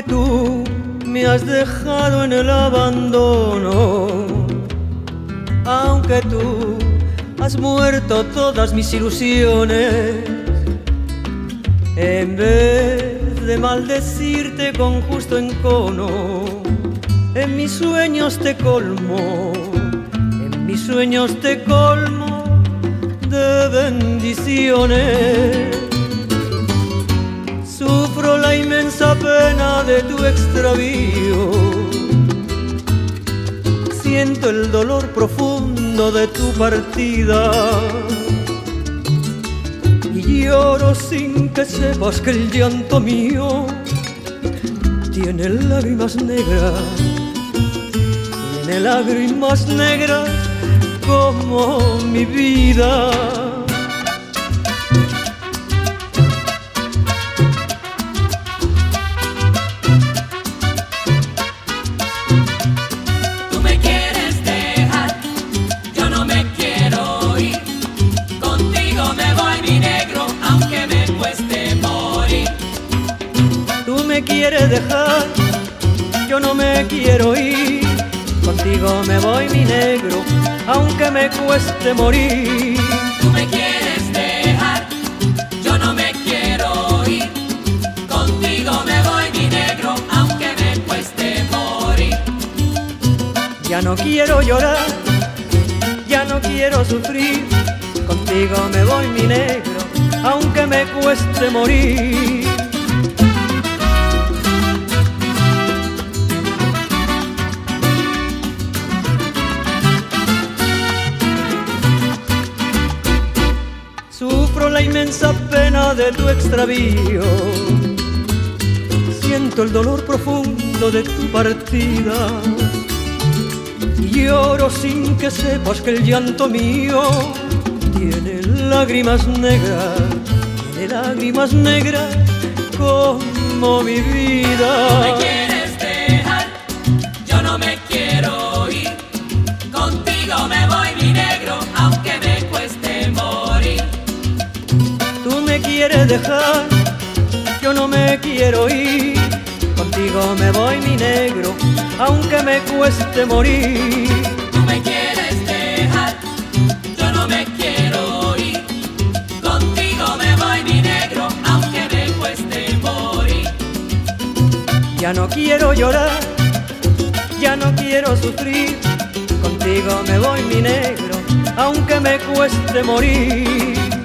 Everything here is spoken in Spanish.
porque tú me has dejado en el abandono, aunque tú has muerto todas mis ilusiones. En vez de maldecirte con justo encono, en mis sueños te colmo, en mis sueños te colmo de bendiciones. Sufro la inmensa pena de tu extravío, siento el dolor profundo de tu partida y lloro sin que sepas que el llanto mío tiene lágrimas negras, tiene lágrimas negras como mi vida. Me quieres dejar, yo no me quiero ir, contigo me voy mi negro, aunque me cueste morir. Tú me quieres dejar, yo no me quiero ir, contigo me voy mi negro, aunque me cueste morir. Ya no quiero llorar, ya no quiero sufrir, contigo me voy mi negro, aunque me cueste morir. Sufro la inmensa pena de tu extravío, siento el dolor profundo de tu partida y lloro sin que sepas que el llanto mío tiene lágrimas negras, tiene lágrimas negras como mi vida. Tú me quieres dejar, yo no me quiero ir, contigo me voy mi negro, aunque me cueste morir. Tú me quieres dejar, yo no me quiero ir, contigo me voy mi negro, aunque me cueste morir. Tú me quieres dejar, yo no me quiero ir, contigo me voy mi negro, aunque me cueste morir. Ya no quiero llorar, ya no quiero sufrir, contigo me voy mi negro, aunque me cueste morir.